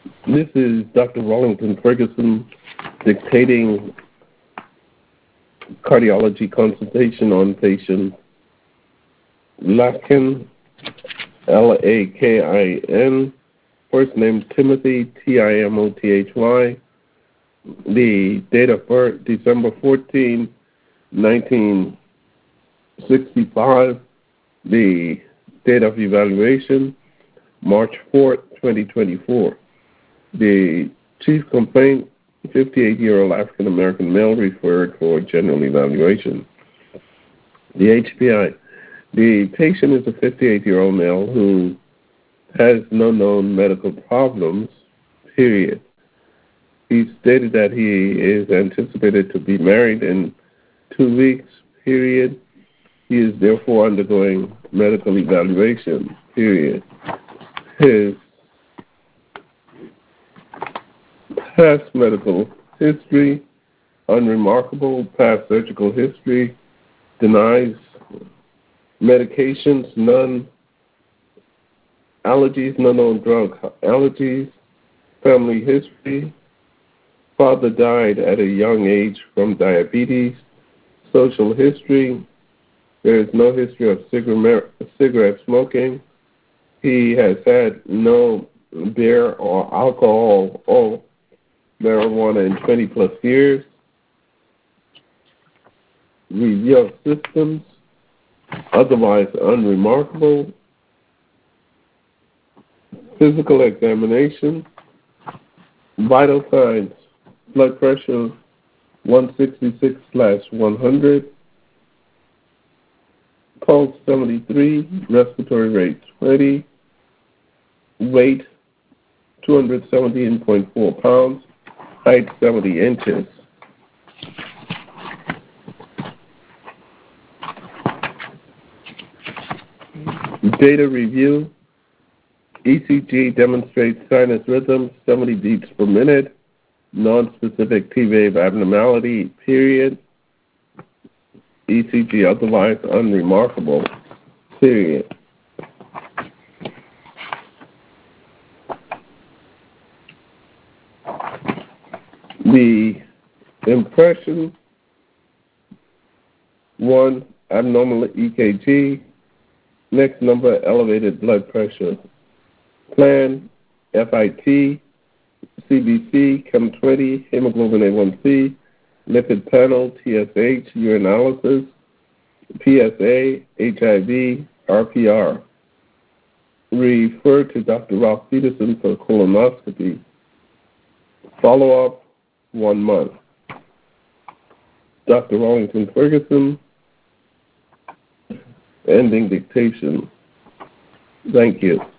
This is Dr. Wallington Ferguson dictating cardiology consultation on patient Lakin, Lakin, first name Timothy, Timothy. The date of birth, December 14, 1965. The date of evaluation, March 4, 2024. The chief complaint, 58-year-old African-American male referred for general evaluation. The HPI. The patient is a 58-year-old male who has no known medical problems, period. He stated that he is anticipated to be married in 2 weeks, period. He is therefore undergoing medical evaluation, period. His past medical history, unremarkable. Past surgical history, denies. Medications, none. Allergies, no known drug allergies. Family history, father died at a young age from diabetes. Social history, there is no history of cigarette smoking. He has had no beer or alcohol or marijuana in 20 plus years. Review of systems, otherwise unremarkable. Physical examination, vital signs, blood pressure 166/100, pulse 73, respiratory rate 20, weight 217.4 pounds, height 70 inches. Data review, ECG demonstrates sinus rhythm 70 beats per minute, non-specific T-wave abnormality, period. ECG otherwise unremarkable, period. The impression, 1, abnormal EKG, next number, elevated blood pressure. Plan, FIT, CBC, Chem20, hemoglobin A1C, lipid panel, TSH, urinalysis, PSA, HIV, RPR. Refer to Dr. Ralph Peterson for colonoscopy. Follow-up, 1 month. Dr. Wallington Ferguson, ending dictation. Thank you.